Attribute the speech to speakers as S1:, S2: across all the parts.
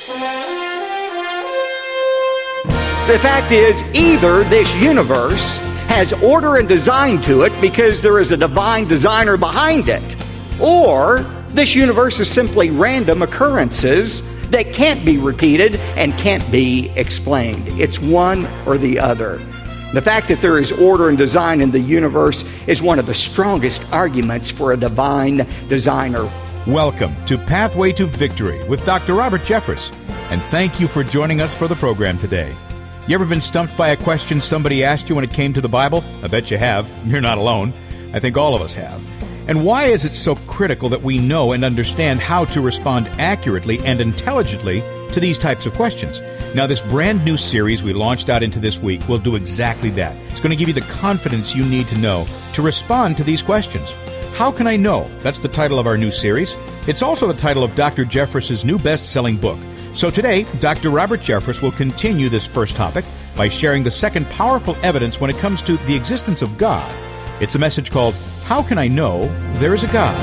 S1: The fact is, either this universe has order and design to it because there is a divine designer behind it, or this universe is simply random occurrences that can't be repeated and can't be explained. It's one or the other. The fact that there is order and design in the universe is one of the strongest arguments for a divine designer.
S2: Welcome to Pathway to Victory with Dr. Robert Jeffress, and thank you for joining us for the program today. You ever been stumped by a question somebody asked you when it came to the Bible? I bet you have. You're not alone. I think all of us have. And why is it so critical that we know and understand how to respond accurately and intelligently to these types of questions? Now, this brand new series we launched out into this week will do exactly that. It's going to give you the confidence you need to know to respond to these questions. How can I know? That's the title of our new series. It's also the title of Dr. Jeffress's new best-selling book. So today, Dr. Robert Jeffress will continue this first topic by sharing the second powerful evidence when it comes to the existence of God. It's a message called, How Can I Know There Is a God?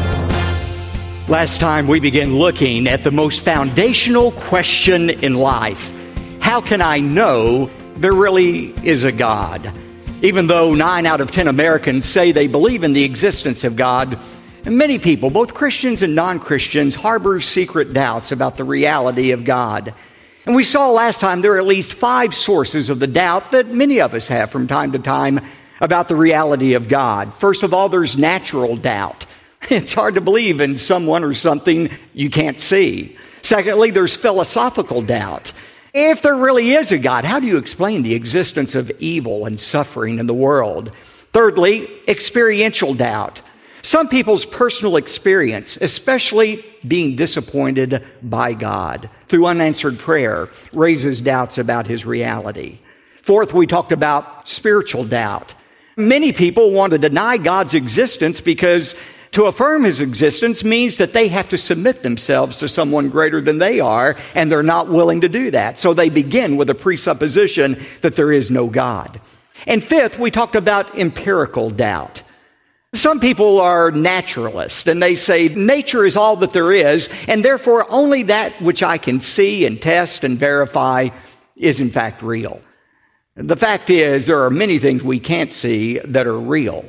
S1: Last time we began looking at the most foundational question in life. How can I know there really is a God? Even though 9 out of 10 Americans say they believe in the existence of God, many people, both Christians and non-Christians, harbor secret doubts about the reality of God. And we saw last time there are at least 5 sources of the doubt that many of us have from time to time about the reality of God. First of all, there's natural doubt. It's hard to believe in someone or something you can't see. Secondly, there's philosophical doubt. If there really is a God, how do you explain the existence of evil and suffering in the world? Thirdly, experiential doubt. Some people's personal experience, especially being disappointed by God through unanswered prayer, raises doubts about His reality. Fourth, we talked about spiritual doubt. Many people want to deny God's existence because to affirm His existence means that they have to submit themselves to someone greater than they are, and they're not willing to do that. So they begin with a presupposition that there is no God. And fifth, we talked about empirical doubt. Some people are naturalists, and they say nature is all that there is, and therefore only that which I can see and test and verify is in fact real. The fact is, there are many things we can't see that are real.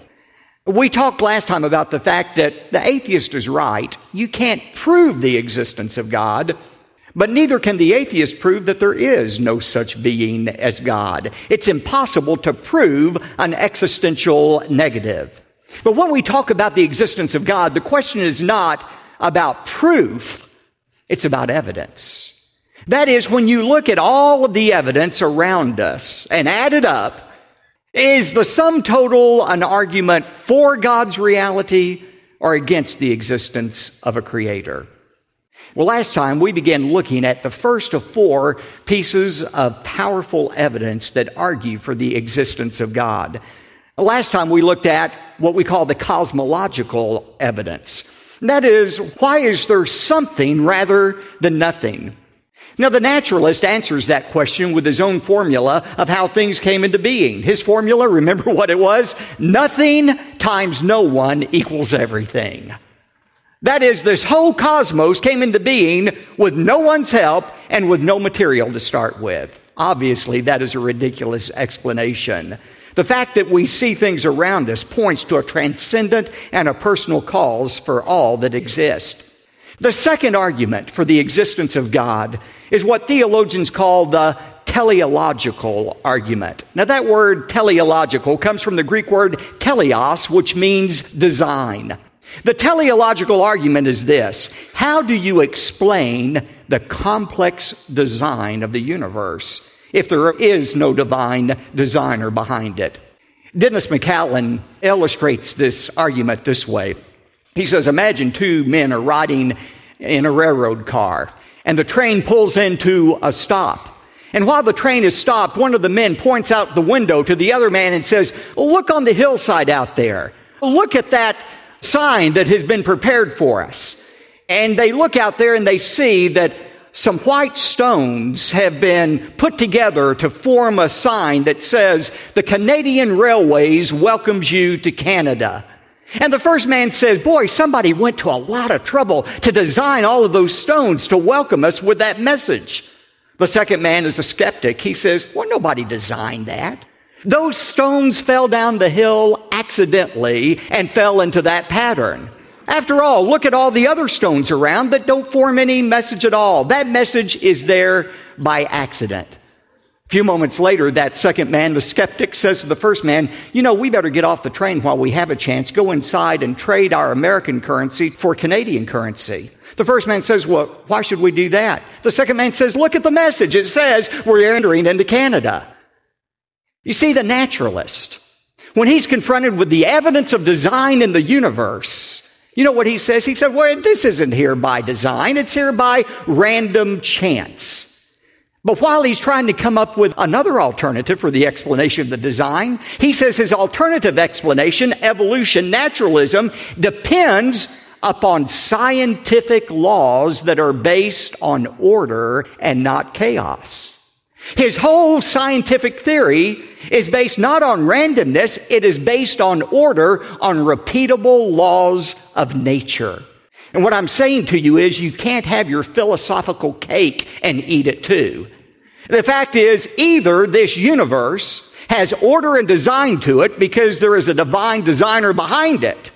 S1: We talked last time about the fact that the atheist is right. You can't prove the existence of God, but neither can the atheist prove that there is no such being as God. It's impossible to prove an existential negative. But when we talk about the existence of God, the question is not about proof, it's about evidence. That is, when you look at all of the evidence around us and add it up, is the sum total an argument for God's reality or against the existence of a creator? Well, last time we began looking at the first of 4 pieces of powerful evidence that argue for the existence of God. Last time we looked at what we call the cosmological evidence. That is, why is there something rather than nothing? Now, the naturalist answers that question with his own formula of how things came into being. His formula, remember what it was? Nothing times no one equals everything. That is, this whole cosmos came into being with no one's help and with no material to start with. Obviously, that is a ridiculous explanation. The fact that we see things around us points to a transcendent and a personal cause for all that exists. The second argument for the existence of God is what theologians call the teleological argument. Now, that word teleological comes from the Greek word teleos, which means design. The teleological argument is this: how do you explain the complex design of the universe if there is no divine designer behind it? Dennis McCallum illustrates this argument this way. He says, imagine 2 men are riding in a railroad car, and the train pulls into a stop. And while the train is stopped, one of the men points out the window to the other man and says, look on the hillside out there. Look at that sign that has been prepared for us. And they look out there and they see that some white stones have been put together to form a sign that says, the Canadian Railways welcomes you to Canada. And the first man says, boy, somebody went to a lot of trouble to design all of those stones to welcome us with that message. The second man is a skeptic. He says, well, nobody designed that. Those stones fell down the hill accidentally and fell into that pattern. After all, look at all the other stones around that don't form any message at all. That message is there by accident. A few moments later, that second man, the skeptic, says to the first man, we better get off the train while we have a chance, go inside and trade our American currency for Canadian currency. The first man says, well, why should we do that? The second man says, look at the message. It says we're entering into Canada. You see, the naturalist, when he's confronted with the evidence of design in the universe, you know what he says? He said, well, this isn't here by design. It's here by random chance. But while he's trying to come up with another alternative for the explanation of the design, he says his alternative explanation, evolution, naturalism, depends upon scientific laws that are based on order and not chaos. His whole scientific theory is based not on randomness, it is based on order, on repeatable laws of nature. And what I'm saying to you is you can't have your philosophical cake and eat it too. The fact is, either this universe has order and design to it because there is a divine designer behind it,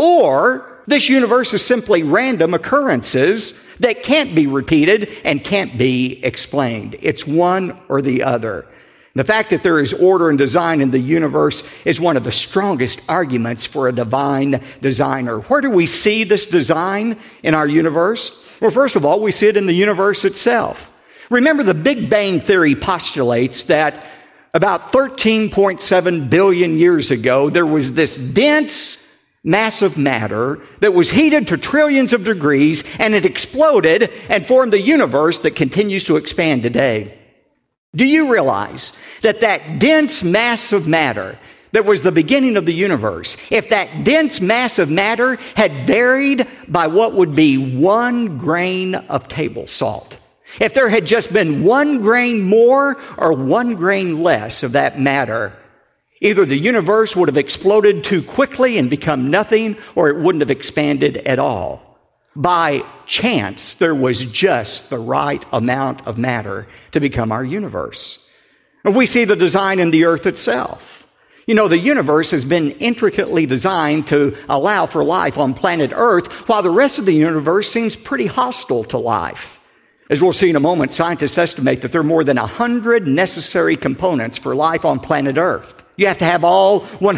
S1: or this universe is simply random occurrences that can't be repeated and can't be explained. It's one or the other. The fact that there is order and design in the universe is one of the strongest arguments for a divine designer. Where do we see this design in our universe? Well, first of all, we see it in the universe itself. Remember, the Big Bang Theory postulates that about 13.7 billion years ago, there was this dense mass of matter that was heated to trillions of degrees, and it exploded and formed the universe that continues to expand today. Do you realize that that dense mass of matter that was the beginning of the universe, if that dense mass of matter had varied by what would be 1 grain of table salt, if there had just been 1 grain more or 1 grain less of that matter, either the universe would have exploded too quickly and become nothing, or it wouldn't have expanded at all. By chance, there was just the right amount of matter to become our universe. And we see the design in the earth itself. The universe has been intricately designed to allow for life on planet Earth, while the rest of the universe seems pretty hostile to life. As we'll see in a moment, scientists estimate that there are more than 100 necessary components for life on planet Earth. You have to have all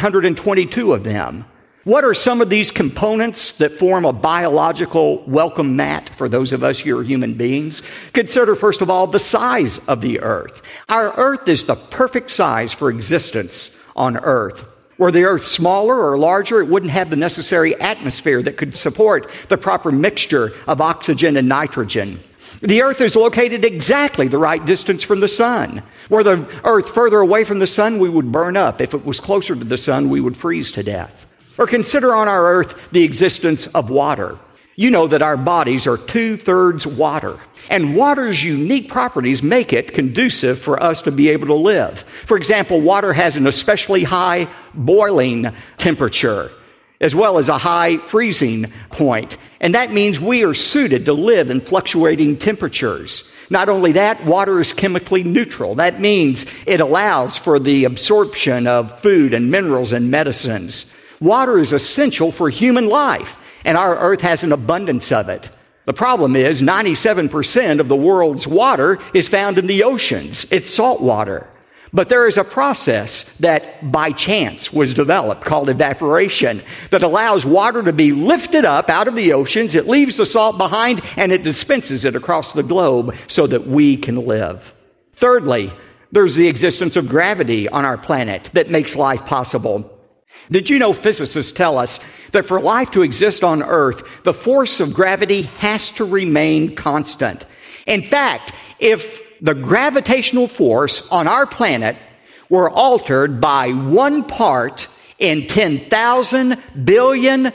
S1: 122 of them. What are some of these components that form a biological welcome mat for those of us who are human beings? Consider, first of all, the size of the earth. Our earth is the perfect size for existence on earth. Were the earth smaller or larger, it wouldn't have the necessary atmosphere that could support the proper mixture of oxygen and nitrogen. The earth is located exactly the right distance from the sun. Were the earth further away from the sun, we would burn up. If it was closer to the sun, we would freeze to death. Or consider on our earth the existence of water. You know that our bodies are 2/3 water. And water's unique properties make it conducive for us to be able to live. For example, water has an especially high boiling temperature, as well as a high freezing point. And that means we are suited to live in fluctuating temperatures. Not only that, water is chemically neutral. That means it allows for the absorption of food and minerals and medicines. Water is essential for human life, and our earth has an abundance of it. The problem is 97% of the world's water is found in the oceans. It's salt water. But there is a process that by chance was developed called evaporation that allows water to be lifted up out of the oceans. It leaves the salt behind and it dispenses it across the globe so that we can live. Thirdly, there's the existence of gravity on our planet that makes life possible. Did you know physicists tell us that for life to exist on Earth, the force of gravity has to remain constant? In fact, if the gravitational force on our planet were altered by 1 part in 10,000 billion,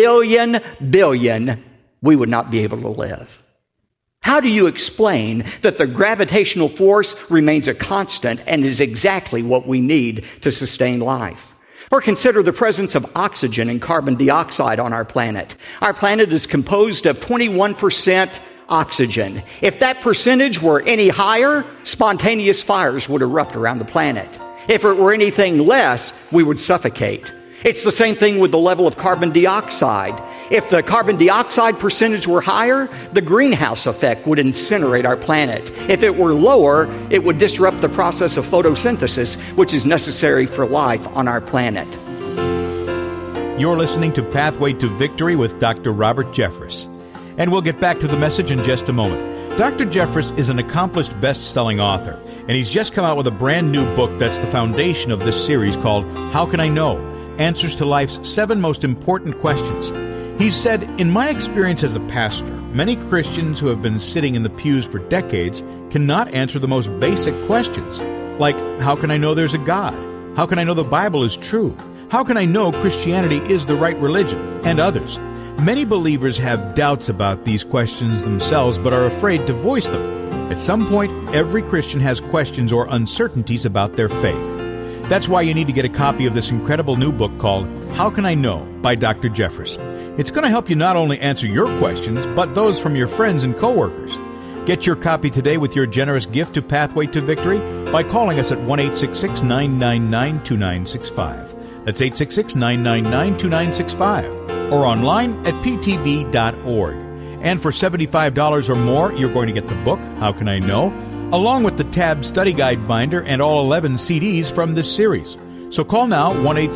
S1: we would not be able to live. How do you explain that the gravitational force remains a constant and is exactly what we need to sustain life? Or consider the presence of oxygen and carbon dioxide on our planet. Our planet is composed of 21% oxygen. If that percentage were any higher, spontaneous fires would erupt around the planet. If it were anything less, we would suffocate. It's the same thing with the level of carbon dioxide. If the carbon dioxide percentage were higher, the greenhouse effect would incinerate our planet. If it were lower, it would disrupt the process of photosynthesis, which is necessary for life on our planet.
S2: You're listening to Pathway to Victory with Dr. Robert Jeffress. And we'll get back to the message in just a moment. Dr. Jeffress is an accomplished best-selling author, and he's just come out with a brand new book that's the foundation of this series called How Can I Know? Answers to Life's 7 Most Important Questions. He said, in my experience as a pastor, many Christians who have been sitting in the pews for decades cannot answer the most basic questions, like, how can I know there's a God? How can I know the Bible is true? How can I know Christianity is the right religion? And others. Many believers have doubts about these questions themselves, but are afraid to voice them. At some point, every Christian has questions or uncertainties about their faith. That's why you need to get a copy of this incredible new book called How Can I Know? By Dr. Jeffress. It's going to help you not only answer your questions, but those from your friends and coworkers. Get your copy today with your generous gift to Pathway to Victory by calling us at 1-866-999-2965. That's 866-999-2965. Or online at ptv.org. And for $75 or more, you're going to get the book, How Can I Know?, along with the Tab Study Guide Binder and all 11 CDs from this series. So call now,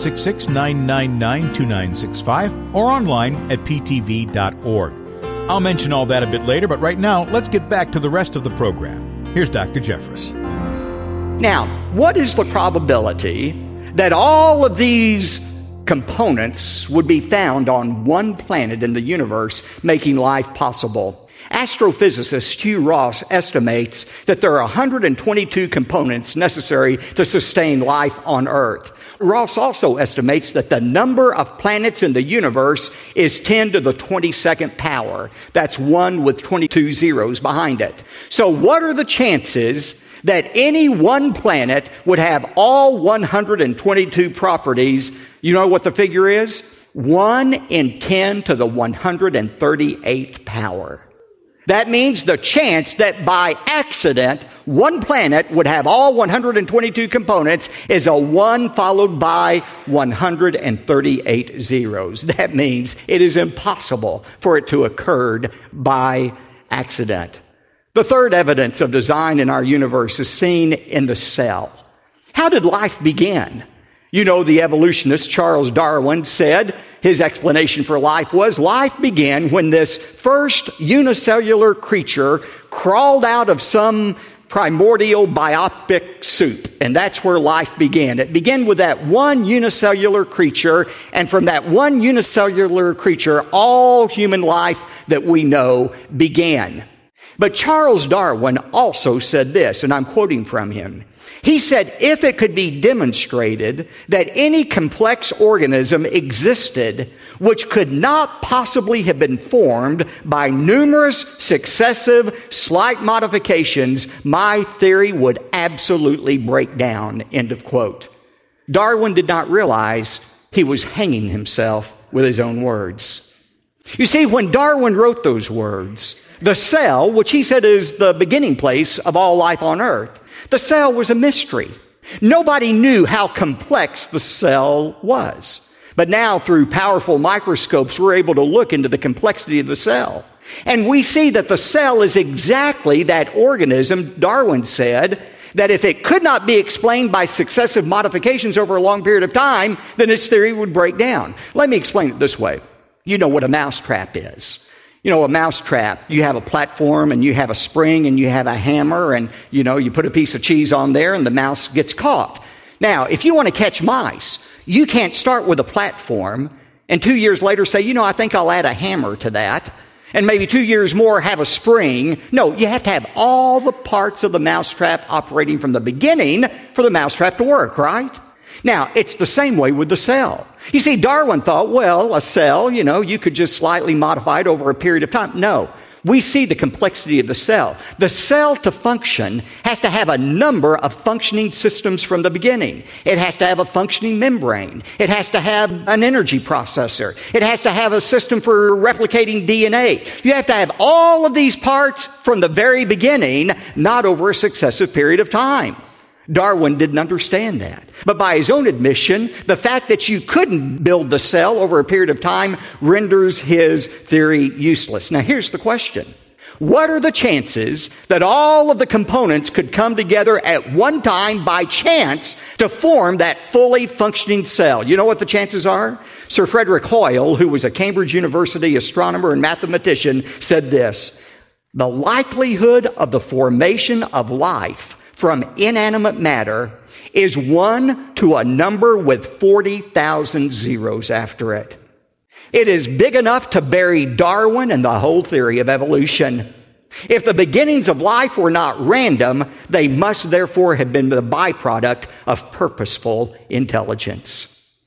S2: 1-866-999-2965, or online at ptv.org. I'll mention all that a bit later, but right now, let's get back to the rest of the program. Here's Dr. Jeffress.
S1: Now, what is the probability that all of these components would be found on one planet in the universe, making life possible? Astrophysicist Hugh Ross estimates that there are 122 components necessary to sustain life on Earth. Ross also estimates that the number of planets in the universe is 10 to the 22nd power. That's 1 with 22 zeros behind it. So what are the chances that any one planet would have all 122 properties? You know what the figure is? 1 in 10 to the 138th power. That means the chance that by accident, one planet would have all 122 components is a 1 followed by 138 zeros. That means it is impossible for it to occur by accident. The third evidence of design in our universe is seen in the cell. How did life begin? You know, the evolutionist Charles Darwin said his explanation for life was life began when this first unicellular creature crawled out of some primordial biopic soup. And that's where life began. It began with that one unicellular creature. And from that one unicellular creature, all human life that we know began. But Charles Darwin also said this, and I'm quoting from him. He said, if it could be demonstrated that any complex organism existed which could not possibly have been formed by numerous successive slight modifications, my theory would absolutely break down, end of quote. Darwin did not realize he was hanging himself with his own words. You see, when Darwin wrote those words, the cell, which he said is the beginning place of all life on Earth, the cell was a mystery. Nobody knew how complex the cell was. But now, through powerful microscopes, we're able to look into the complexity of the cell. And we see that the cell is exactly that organism, Darwin said, that if it could not be explained by successive modifications over a long period of time, then its theory would break down. Let me explain it this way. You know what a mousetrap is. You know, a mousetrap, you have a platform and you have a spring and you have a hammer and, you put a piece of cheese on there and the mouse gets caught. Now, if you want to catch mice, you can't start with a platform and 2 years later say, I think I'll add a hammer to that. And maybe 2 years more have a spring. No, you have to have all the parts of the mousetrap operating from the beginning for the mousetrap to work, right? Now, it's the same way with the cell. You see, Darwin thought, a cell, you could just slightly modify it over a period of time. No. we see the complexity of the cell. The cell to function has to have a number of functioning systems from the beginning. It has to have a functioning membrane. It has to have an energy processor. It has to have a system for replicating DNA. You have to have all of these parts from the very beginning, not over a successive period of time. Darwin didn't understand that. But by his own admission, the fact that you couldn't build the cell over a period of time renders his theory useless. Now, here's the question. What are the chances that all of the components could come together at one time by chance to form that fully functioning cell? You know what the chances are? Sir Frederick Hoyle, who was a Cambridge University astronomer and mathematician, said this: the likelihood of the formation of life from inanimate matter is 1 to a number with 40,000 zeros after it. It is big enough to bury Darwin and the whole theory of evolution. If the beginnings of life were not random, they must therefore have been the byproduct of purposeful intelligence.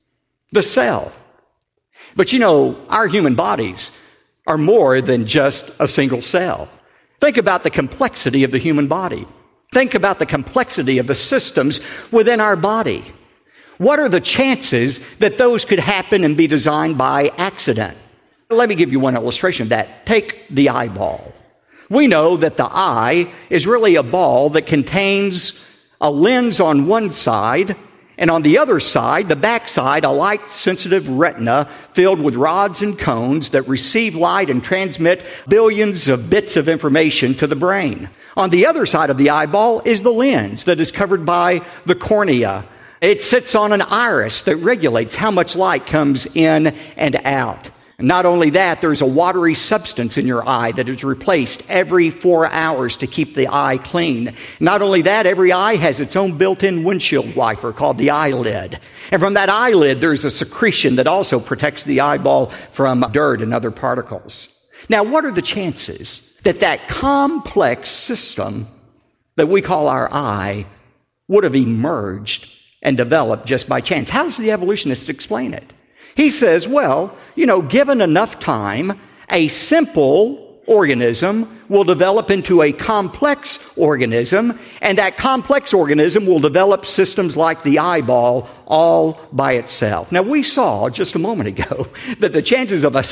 S1: The cell. But you know, our human bodies are more than just a single cell. Think about the complexity of the human body. Think about the complexity of the systems within our body. What are the chances that those could happen and be designed by accident? Let me give you one illustration of that. Take the eyeball. We know that the eye is really a ball that contains a lens on one side, and on the other side, the back side, a light-sensitive retina filled with rods and cones that receive light and transmit billions of bits of information to the brain. On the other side of the eyeball is the lens that is covered by the cornea. It sits on an iris that regulates how much light comes in and out. And not only that, there's a watery substance in your eye that is replaced every 4 hours to keep the eye clean. Not only that, every eye has its own built-in windshield wiper called the eyelid. And from that eyelid, there's a secretion that also protects the eyeball from dirt and other particles. Now, what are the chances that that complex system that we call our eye would have emerged and developed just by chance? How does the evolutionist explain it? He says, well, given enough time, a simple organism will develop into a complex organism, and that complex organism will develop systems like the eyeball all by itself. Now, we saw just a moment ago that the chances of a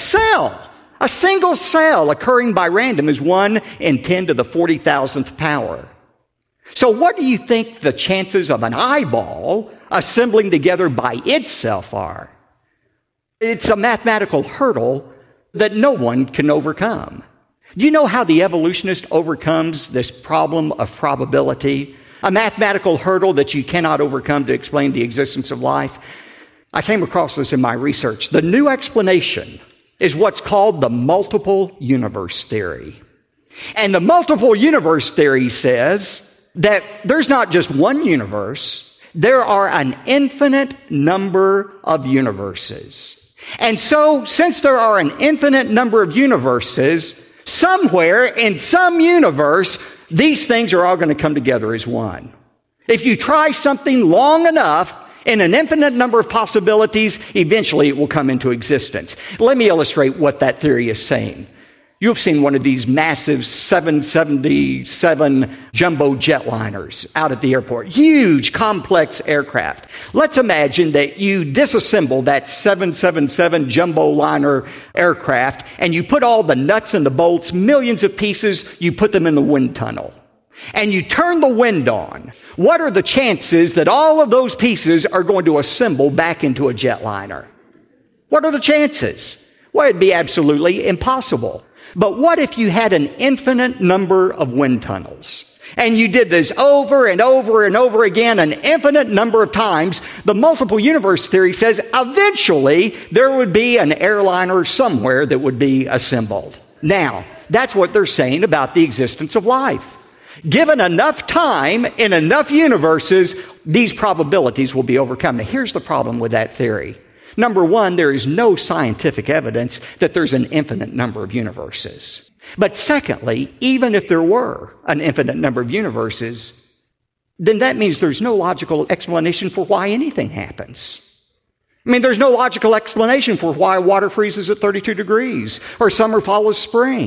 S1: single cell occurring by random is 1 in 10 to the 40,000th power. So what do you think the chances of an eyeball assembling together by itself are? It's a mathematical hurdle that no one can overcome. Do you know how the evolutionist overcomes this problem of probability? A mathematical hurdle that you cannot overcome to explain the existence of life? I came across this in my research. The new explanation is what's called the multiple universe theory. And the multiple universe theory says that there's not just one universe, there are an infinite number of universes. And so, since there are an infinite number of universes, somewhere in some universe, these things are all going to come together as one. If you try something long enough, in an infinite number of possibilities, eventually it will come into existence. Let me illustrate what that theory is saying. You've seen one of these massive 777 jumbo jetliners out at the airport. Huge, complex aircraft. Let's imagine that you disassemble that 777 jumbo liner aircraft and you put all the nuts and the bolts, millions of pieces, you put them in the wind tunnel. And you turn the wind on. What are the chances that all of those pieces are going to assemble back into a jetliner? What are the chances? Well, it'd be absolutely impossible. But what if you had an infinite number of wind tunnels? And you did this over and over and over again, an infinite number of times. The multiple universe theory says eventually there would be an airliner somewhere that would be assembled. Now, that's what they're saying about the existence of life. Given enough time in enough universes, these probabilities will be overcome. Now, here's the problem with that theory. Number one, there is no scientific evidence that there's an infinite number of universes. But secondly, even if there were an infinite number of universes, then that means there's no logical explanation for why anything happens. I mean, there's no logical explanation for why water freezes at 32 degrees or summer follows spring.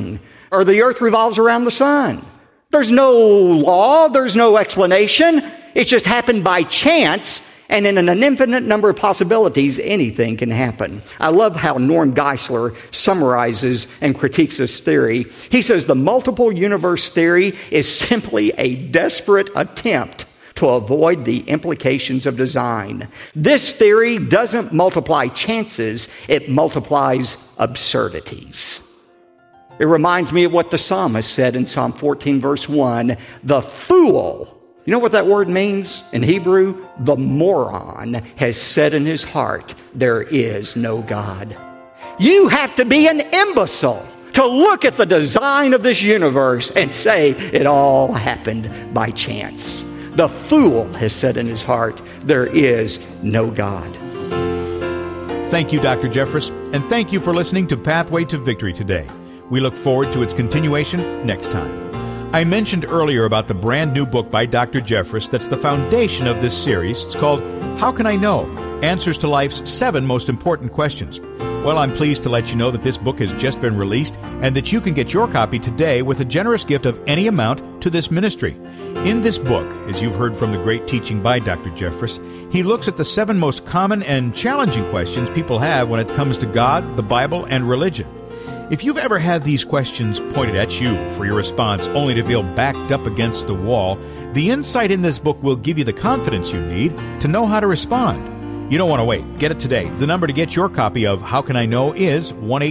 S1: or the earth revolves around the sun. There's no law, there's no explanation. It just happened by chance, and in an infinite number of possibilities, anything can happen. I love how Norm Geisler summarizes and critiques this theory. He says the multiple universe theory is simply a desperate attempt to avoid the implications of design. This theory doesn't multiply chances, it multiplies absurdities. It reminds me of what the psalmist said in Psalm 14, verse 1. The fool, you know what that word means in Hebrew? The moron has said in his heart, there is no God. You have to be an imbecile to look at the design of this universe and say it all happened by chance. The fool has said in his heart, there is no God.
S2: Thank you, Dr. Jeffress, and thank you for listening to Pathway to Victory today. We look forward to its continuation next time. I mentioned earlier about the brand new book by Dr. Jeffress that's the foundation of this series. It's called How Can I Know? Answers to Life's 7 Most Important Questions. Well, I'm pleased to let you know that this book has just been released and that you can get your copy today with a generous gift of any amount to this ministry. In this book, as you've heard from the great teaching by Dr. Jeffress, he looks at the 7 most common and challenging questions people have when it comes to God, the Bible, and religion. If you've ever had these questions pointed at you for your response only to feel backed up against the wall, the insight in this book will give you the confidence you need to know how to respond. You don't want to wait. Get it today. The number to get your copy of How Can I Know is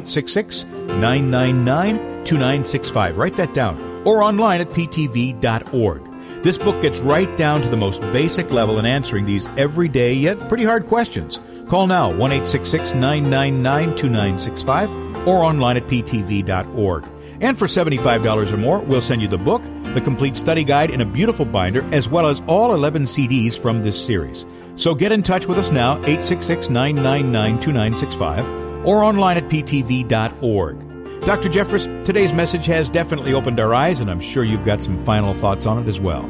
S2: 1-866-999-2965. Write that down. Or online at ptv.org. This book gets right down to the most basic level in answering these everyday yet pretty hard questions. Call now, 1-866-999-2965. Or online at ptv.org. And for $75 or more, we'll send you the book, the complete study guide in a beautiful binder, as well as all 11 CDs from this series. So get in touch with us now, 866-999-2965, or online at ptv.org. Dr. Jeffress, today's message has definitely opened our eyes, and I'm sure you've got some final thoughts on it as well.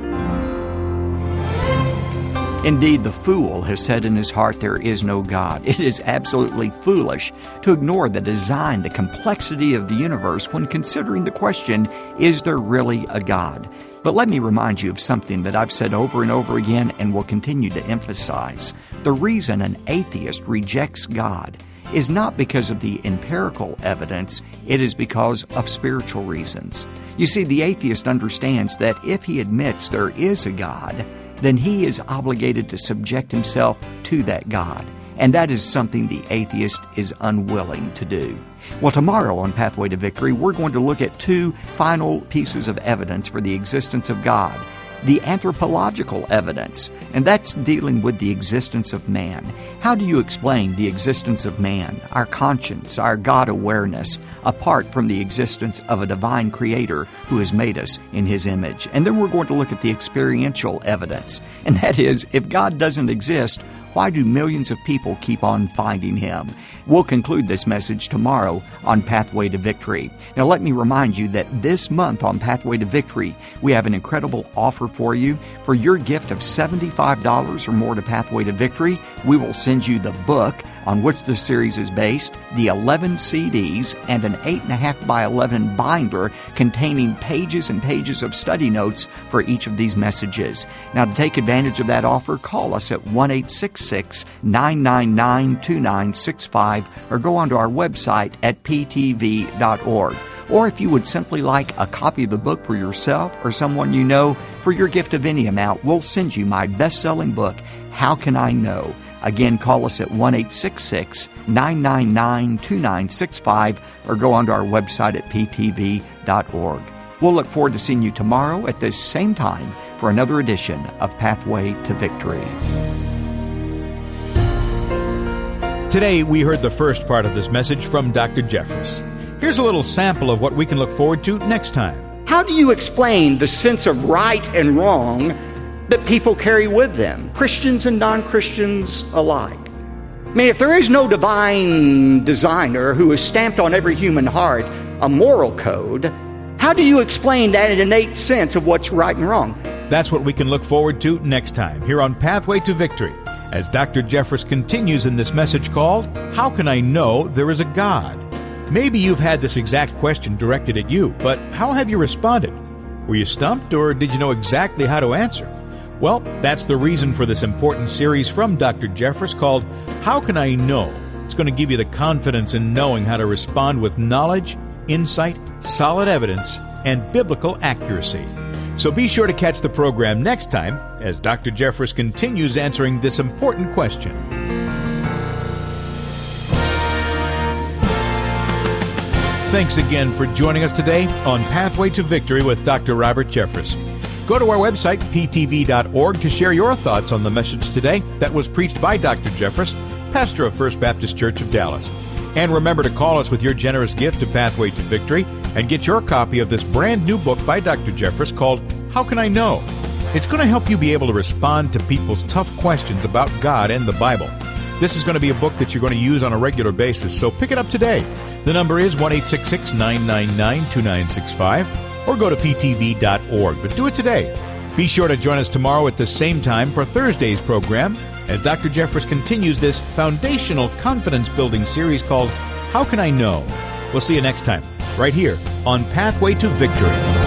S3: Indeed, the fool has said in his heart, there is no God. It is absolutely foolish to ignore the design, the complexity of the universe when considering the question, is there really a God? But let me remind you of something that I've said over and over again and will continue to emphasize. The reason an atheist rejects God is not because of the empirical evidence, it is because of spiritual reasons. You see, the atheist understands that if he admits there is a God, then he is obligated to subject himself to that God. And that is something the atheist is unwilling to do. Well, tomorrow on Pathway to Victory, we're going to look at 2 final pieces of evidence for the existence of God. The anthropological evidence, and that's dealing with the existence of man. How do you explain the existence of man, our conscience, our God awareness, apart from the existence of a divine creator who has made us in his image? And then we're going to look at the experiential evidence, and that is, if God doesn't exist, why do millions of people keep on finding him? We'll conclude this message tomorrow on Pathway to Victory. Now, let me remind you that this month on Pathway to Victory, we have an incredible offer for you. For your gift of $75 or more to Pathway to Victory, we will send you the book on which the series is based, the 11 CDs, and an 8.5 by 11 binder containing pages and pages of study notes for each of these messages. Now, to take advantage of that offer, call us at 1-866-999-2965 or go onto our website at ptv.org. Or if you would simply like a copy of the book for yourself or someone you know, for your gift of any amount, we'll send you my best-selling book, How Can I Know? Again, call us at 1-866-999-2965 or go onto our website at ptv.org. We'll look forward to seeing you tomorrow at this same time for another edition of Pathway to Victory.
S2: Today, we heard the first part of this message from Dr. Jeffress. Here's a little sample of what we can look forward to next time.
S1: How do you explain the sense of right and wrong that people carry with them, Christians and non-Christians alike? I mean, if there is no divine designer who has stamped on every human heart a moral code, how do you explain that innate sense of what's right and wrong?
S2: That's what we can look forward to next time here on Pathway to Victory, as Dr. Jeffress continues in this message called, How Can I Know There Is a God? Maybe you've had this exact question directed at you, but how have you responded? Were you stumped, or did you know exactly how to answer? Well, that's the reason for this important series from Dr. Jeffress called How Can I Know? It's going to give you the confidence in knowing how to respond with knowledge, insight, solid evidence, and biblical accuracy. So be sure to catch the program next time as Dr. Jeffress continues answering this important question. Thanks again for joining us today on Pathway to Victory with Dr. Robert Jeffress. Go to our website, ptv.org, to share your thoughts on the message today that was preached by Dr. Jeffress, pastor of First Baptist Church of Dallas. And remember to call us with your generous gift to Pathway to Victory and get your copy of this brand new book by Dr. Jeffress called How Can I Know? It's going to help you be able to respond to people's tough questions about God and the Bible. This is going to be a book that you're going to use on a regular basis, so pick it up today. The number is 1-866-999-2965, or go to ptv.org. But do it today. Be sure to join us tomorrow at the same time for Thursday's program as Dr. Jeffress continues this foundational confidence-building series called How Can I Know? We'll see you next time, right here on Pathway to Victory.